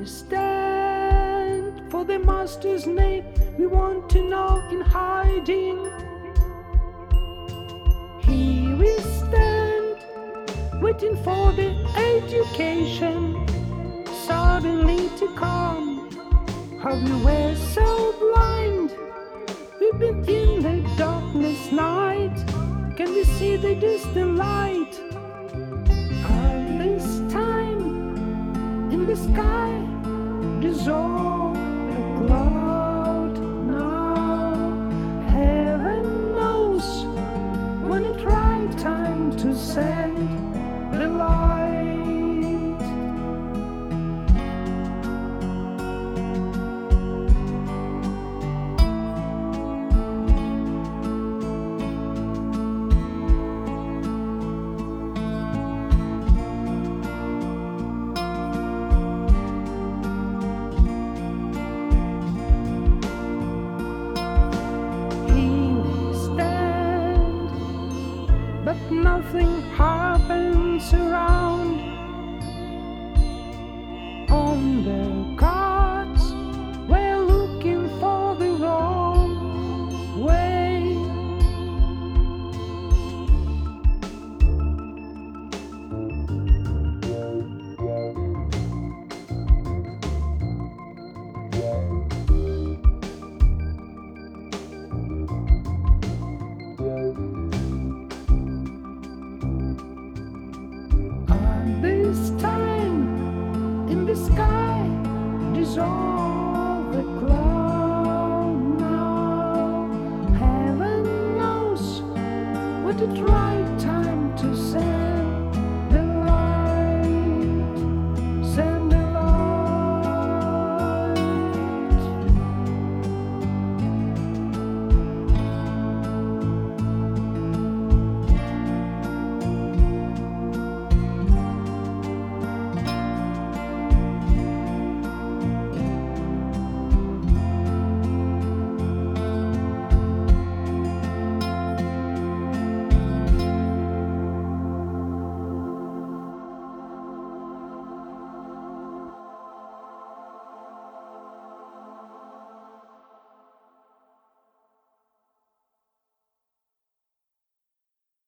stand for the Master's name. We want to know in hiding. Here we stand, waiting for the education suddenly to come. How we were so blind. We've been in the darkness night. Can we see the distant light? All this time in the sky, dissolve a cloud now. Heaven knows when it's right time to send the light. But nothing happens around. On the cards, we're looking for the wrong way. This time in the sky, dissolve the clouds.